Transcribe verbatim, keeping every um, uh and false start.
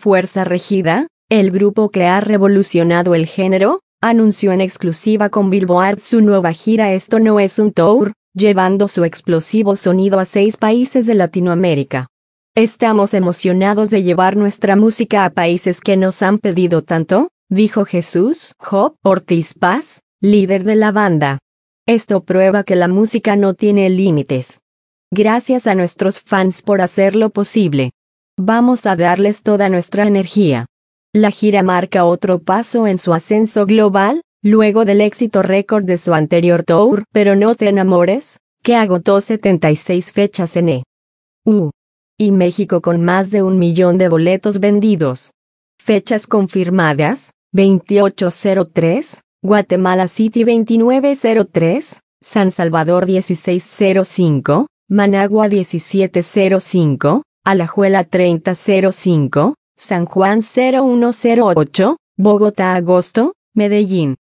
Fuerza Regida, el grupo que ha revolucionado el género, anunció en exclusiva con Billboard su nueva gira Esto no es un tour, llevando su explosivo sonido a seis países de Latinoamérica. Estamos emocionados de llevar nuestra música a países que nos han pedido tanto, dijo Jesús Job Ortiz Paz, líder de la banda. Esto prueba que la música no tiene límites. Gracias a nuestros fans por hacerlo posible. Vamos a darles toda nuestra energía. La gira marca otro paso en su ascenso global, luego del éxito récord de su anterior tour, Pero no te enamores, que agotó setenta y seis fechas en E U y México con más de un millón de boletos vendidos. Fechas confirmadas: veintiocho cero tres, Guatemala City veintinueve cero tres, San Salvador dieciséis cero cinco, Managua diecisiete cero cinco, Alajuela treinta cero cinco, San Juan cero uno cero ocho, Bogotá agosto, Medellín